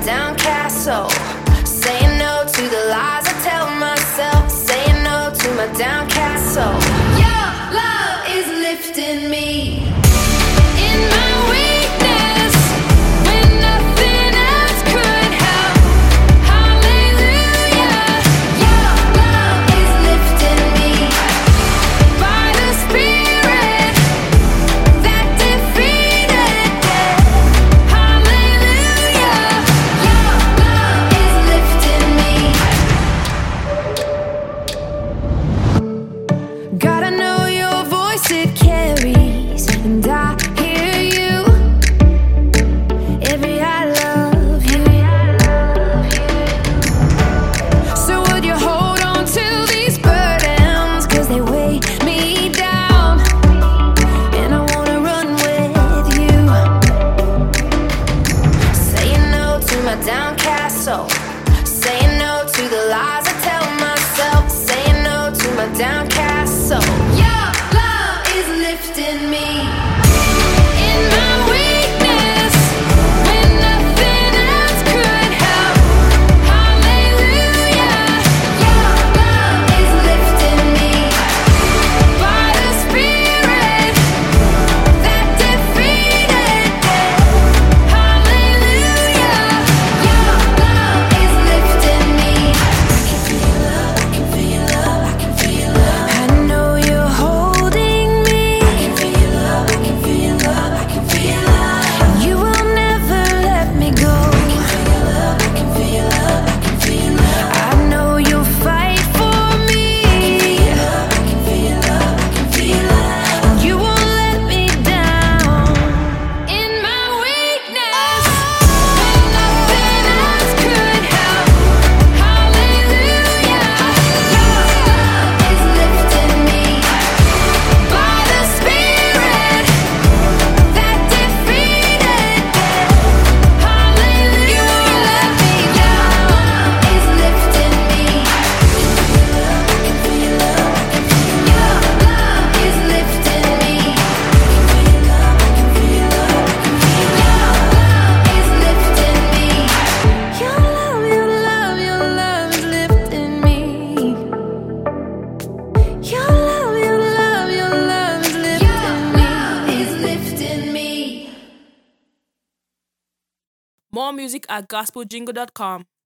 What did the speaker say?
downcast soul. Saying no to the lies I tell myself. Saying no to my downcast soul. Your love is lifting me in my weakness when nothing else could help. Hallelujah. Your love is lifting me by the Spirit that defeated death. Hallelujah. Your love is lifting me. God, I know your voice it carries, and I hear you. Every I love you. So would you hold on to these burdens, 'cause they weigh me down, and I wanna run with you. Saying no to my downcast soul. Saying no to the lies I tell myself. Saying no to my downcast soul. Your love is lifting me in my weakness when nothing else could help. Hallelujah. Your love is lifting me by the Spirit that defeated death. Hallelujah. Your love is lifting me. I can feel love, I can feel love, I can feel love. I know you're holding me. I can feel love, I can feel love, I can feel love. You will never let me go. I can feel love, I can feel love, I can feel love. I know you'll fight for me. I can feel love, I can feel love. You won't let me down in my weakness when nothing else could help. Hallelujah. Your love is lifting me by the Spirit that defeated death. Hallelujah. You won't let me down. Your love is lifting me. I can feel love, I can feel love, I can feel love. Your love is lifting me. I can feel love, I can feel love, I can feel love. Your love is lifting me. Your love, your love, your love is lifting me. Your love, your love, your love is lifting me. Your love is lifting me. More music at gospeljingle.com.